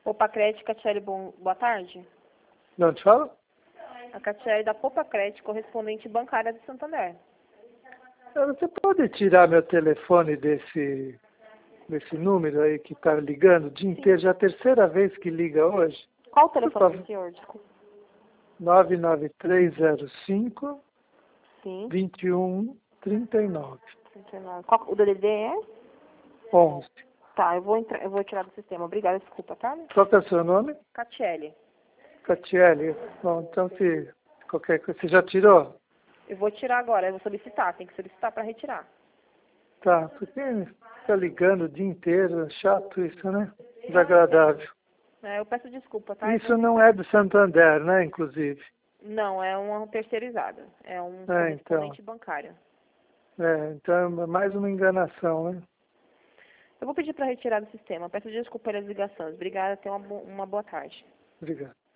Popacred, Catiele, boa tarde. De onde fala? A Catiele da Popacred, correspondente bancária do Santander. Você pode tirar meu telefone desse número aí que está ligando o dia inteiro? Já é a terceira vez que liga hoje. Qual o telefone do senhor? Desculpa. 99305 Sim. 2139. 39. O DDD é? 11. Tá, eu vou tirar do sistema. Obrigada, desculpa, tá? Qual que é o seu nome? Catiele. Catiele. Bom, então se qualquer coisa... Você já tirou? Eu vou tirar agora, eu vou solicitar. Tem que solicitar para retirar. Tá, porque fica ligando o dia inteiro. É chato isso, né? Desagradável. Eu peço desculpa, tá? Isso não é do Santander, né, inclusive? Não, é uma terceirizada. É um correspondente bancário. Então é mais uma enganação, né? Eu vou pedir para retirar do sistema. Peço desculpa pelas ligações. Obrigada, tenha uma boa tarde. Obrigado.